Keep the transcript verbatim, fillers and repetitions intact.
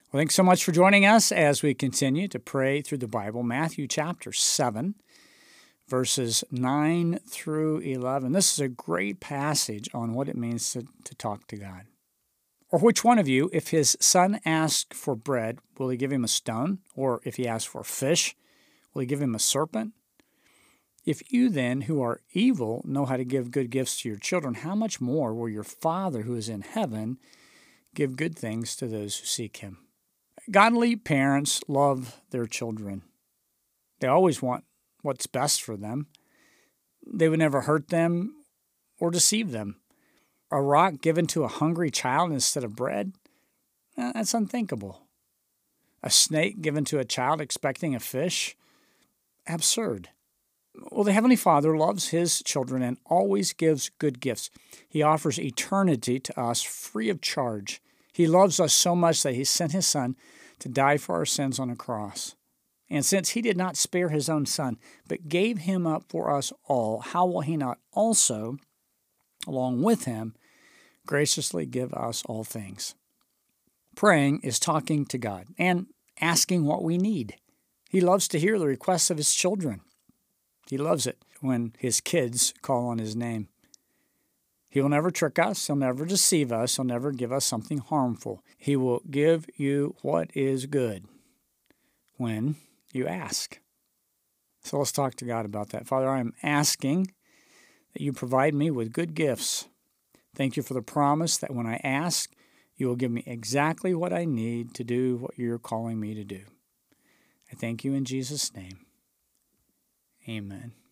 Well, thanks so much for joining us as we continue to pray through the Bible. Matthew chapter seven, verses nine through eleven. This is a great passage on what it means to, to talk to God. Or which one of you, if his son asks for bread, will he give him a stone? Or if he asks for fish, will he give him a serpent? If you then, who are evil, know how to give good gifts to your children, how much more will your Father who is in heaven give good things to those who seek him? Godly parents love their children. They always want what's best for them. They would never hurt them or deceive them. A rock given to a hungry child instead of bread? Eh, that's unthinkable. A snake given to a child expecting a fish? Absurd. Well, the Heavenly Father loves His children and always gives good gifts. He offers eternity to us free of charge. He loves us so much that He sent His Son to die for our sins on a cross. And since He did not spare His own Son, but gave Him up for us all, how will He not also, along with Him, graciously give us all things? Praying is talking to God and asking what we need. He loves to hear the requests of His children. He loves it when His kids call on His name. He will never trick us. He'll never deceive us. He'll never give us something harmful. He will give you what is good when you ask. So let's talk to God about that. Father, I am asking that you provide me with good gifts. Thank you for the promise that when I ask, you will give me exactly what I need to do what you're calling me to do. I thank you in Jesus' name. Amen.